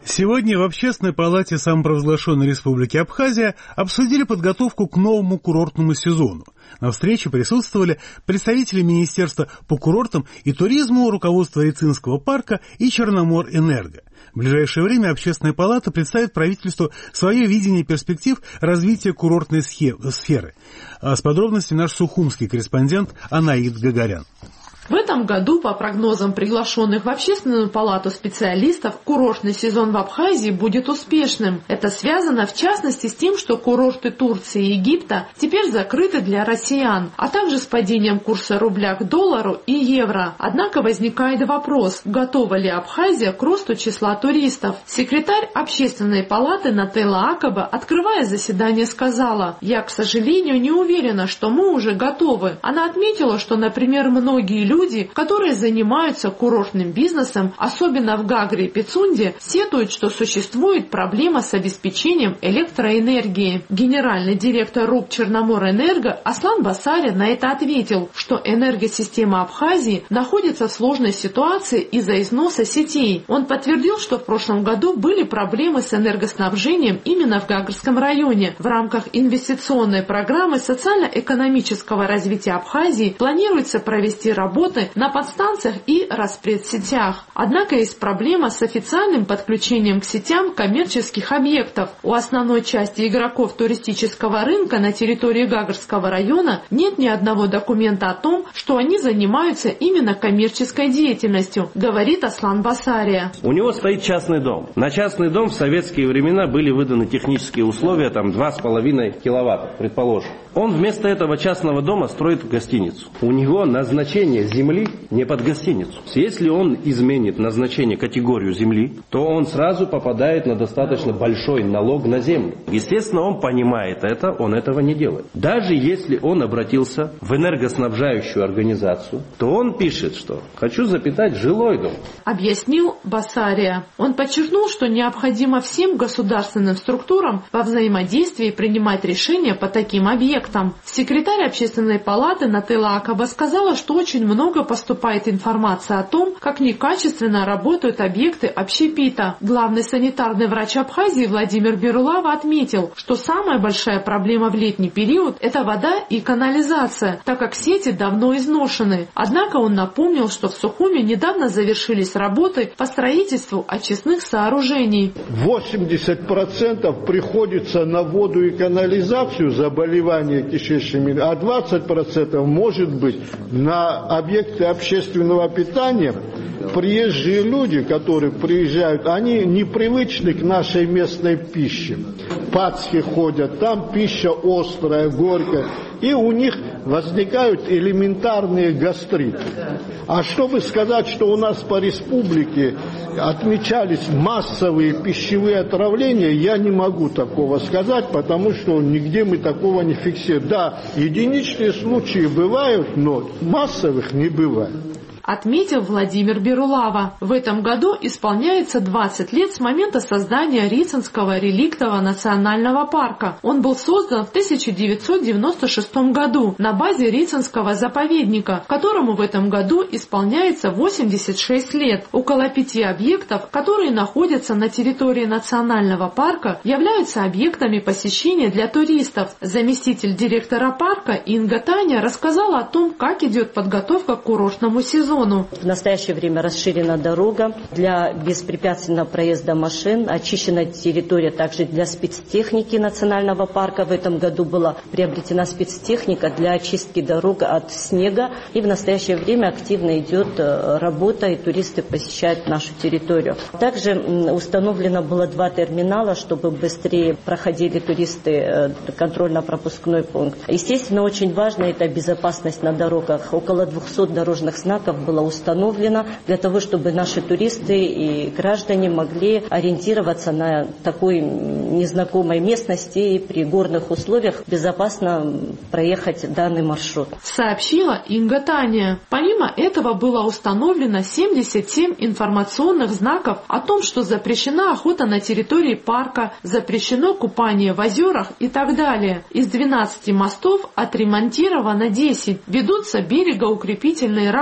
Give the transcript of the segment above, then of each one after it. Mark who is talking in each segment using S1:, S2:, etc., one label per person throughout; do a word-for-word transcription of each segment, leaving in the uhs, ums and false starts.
S1: Сегодня в Общественной палате самопровозглашенной Республики Абхазия обсудили подготовку к новому курортному сезону. На встрече присутствовали представители Министерства по курортам и туризму, руководство Рицинского парка и Черноморэнерго. В ближайшее время Общественная палата представит правительству свое видение перспектив развития курортной сферы. С подробностями наш сухумский корреспондент Анаид Гагарян.
S2: В этом году, по прогнозам приглашенных в Общественную палату специалистов, курортный сезон в Абхазии будет успешным. Это связано, в частности, с тем, что курорты Турции и Египта теперь закрыты для россиян, а также с падением курса рубля к доллару и евро. Однако возникает вопрос, готова ли Абхазия к росту числа туристов. Секретарь Общественной палаты Нателла Акаба, открывая заседание, сказала: «Я, к сожалению, не уверена, что мы уже готовы». Она отметила, что, например, многие люди, Люди, которые занимаются курортным бизнесом, особенно в Гагре и Пицунде, сетуют, что существует проблема с обеспечением электроэнергии. Генеральный директор РУП Черноморэнерго Аслан Басаря на это ответил, что энергосистема Абхазии находится в сложной ситуации из-за износа сетей. Он подтвердил, что в прошлом году были проблемы с энергоснабжением именно в Гагрском районе. В рамках инвестиционной программы социально-экономического развития Абхазии планируется провести работу на подстанциях и распредсетях. Однако есть проблема с официальным подключением к сетям коммерческих объектов. У основной части игроков туристического рынка на территории Гагрского района нет ни одного документа о том, что они занимаются именно коммерческой деятельностью, говорит Аслан Басария.
S3: У него стоит частный дом. На частный дом в советские времена были выданы технические условия, там два с половиной киловатта, предположим. Он вместо этого частного дома строит гостиницу. У него назначение земли не под гостиницу. Если он изменит назначение, категорию земли, то он сразу попадает на достаточно большой налог на землю. Естественно, он понимает это, он этого не делает. Даже если он обратился в энергоснабжающую организацию, то он пишет, что «хочу запитать жилой дом».
S2: Объяснил Басария. Он подчеркнул, что необходимо всем государственным структурам во взаимодействии принимать решения по таким объектам. Секретарь Общественной палаты Нателла Акаба сказала, что очень много поступает информация о том, как некачественно работают объекты общепита. Главный санитарный врач Абхазии Владимир Берулава отметил, что самая большая проблема в летний период – это вода и канализация, так как сети давно изношены. Однако он напомнил, что в Сухуме недавно завершились работы по строительству очистных сооружений.
S4: восемьдесят процентов приходится на воду и канализацию, заболевания кишечными, а двадцать процентов может быть на объекты общественного питания. Приезжие люди, которые приезжают, они непривычны к нашей местной пище. Пасхи ходят, там пища острая, горькая, и у них возникают элементарные гастриты. А чтобы сказать, что у нас по республике отмечались массовые пищевые отравления, я не могу такого сказать, потому что нигде мы такого не фиксируем. Да, единичные случаи бывают, но массовых не бывает.
S2: Отметил Владимир Берулава. В этом году исполняется двадцать лет с момента создания Рицинского реликтового национального парка. Он был создан в тысяча девятьсот девяносто шестом году на базе Рицинского заповедника, которому в этом году исполняется восемьдесят шесть лет. Около пяти объектов, которые находятся на территории национального парка, являются объектами посещения для туристов. Заместитель директора парка Инга Таня рассказала о том, как идет подготовка к курортному сезону.
S5: В настоящее время расширена дорога для беспрепятственного проезда машин, очищена территория также для спецтехники национального парка. В этом году была приобретена спецтехника для очистки дорог от снега. И в настоящее время активно идет работа, и туристы посещают нашу территорию. Также установлено было два терминала, чтобы быстрее проходили туристы контрольно-пропускной пункт. Естественно, очень важно это безопасность на дорогах. Около двухсот дорожных знаков было установлено для того, чтобы наши туристы и граждане могли ориентироваться на такой незнакомой местности и при горных условиях безопасно проехать данный маршрут.
S2: Сообщила Инга Таня. Помимо этого было установлено семьдесят семь информационных знаков о том, что запрещена охота на территории парка, запрещено купание в озерах и так далее. Из двенадцати мостов отремонтировано десять. Ведутся берегоукрепительные работы.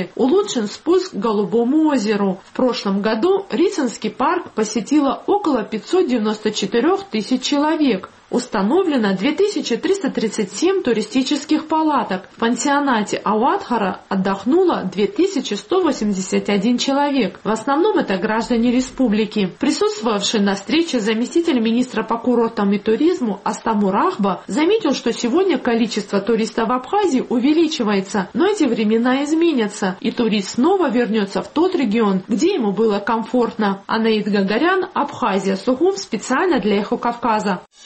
S2: пляжи, улучшен спуск к Голубому озеру. В прошлом году Рицинский парк посетило около пятьсот девяносто четыре тысяч человек. Установлено две тысячи триста тридцать семь туристических палаток. В пансионате Ауатхара отдохнуло две тысячи сто восемьдесят один человек. В основном это граждане республики. Присутствовавший на встрече заместитель министра по курортам и туризму Астамур Ахба заметил, что сегодня количество туристов в Абхазии увеличивается, но эти времена изменятся, и турист снова вернется в тот регион, где ему было комфортно. Анаид Гагарян, Абхазия, Сугум, специально для Эхо Кавказа.